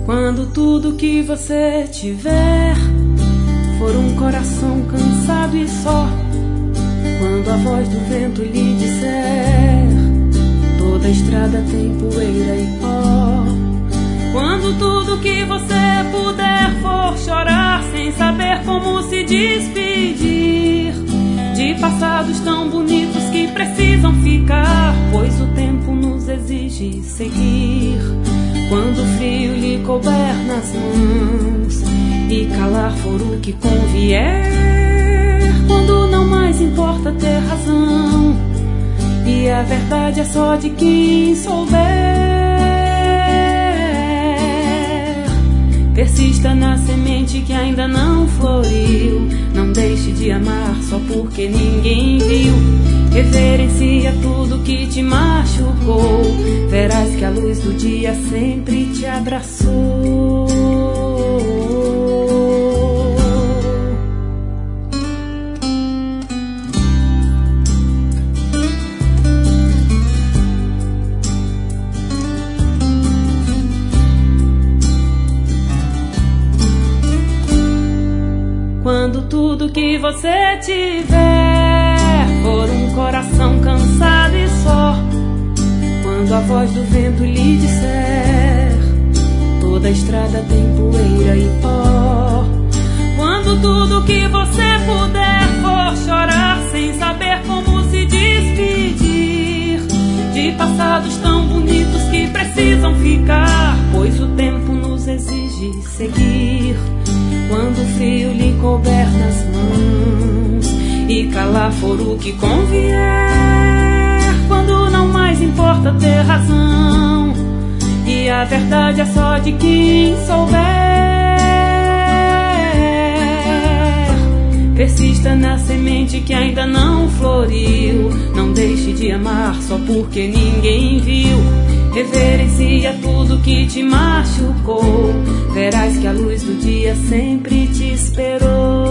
Quando tudo que você tiver for um coração cansado e só, quando a voz do vento lhe disser toda a estrada tem poeira e pó, quando tudo que você puder for chorar sem saber como se despedir de passados tão bonitos que precisam ficar, pois o tempo nos exige seguir. Quando o frio lhe couber nas mãos e calar for o que convier, quando não mais importa ter razão e a verdade é só de quem souber, persista na semente que ainda não floriu, não deixe de amar só porque ninguém viu. Reverencia tudo que te machucou, verás que a luz do dia sempre te abraçou. Quando tudo que você tiver for um coração cansado e só, quando a voz do vento lhe disser toda a estrada tem poeira e pó, quando tudo que você puder for chorar sem saber como se despedir de passados tão bonitos que precisam ficar, pois o tempo nos exige seguir. Quando o frio lhe couber nas mãos e calar for o que convier, quando não mais importa ter razão e a verdade é só de quem souber, persista na semente que ainda não floriu, não deixe de amar só porque ninguém viu. Reverencia tudo que te machucou, verás que a luz do dia sempre te esperou.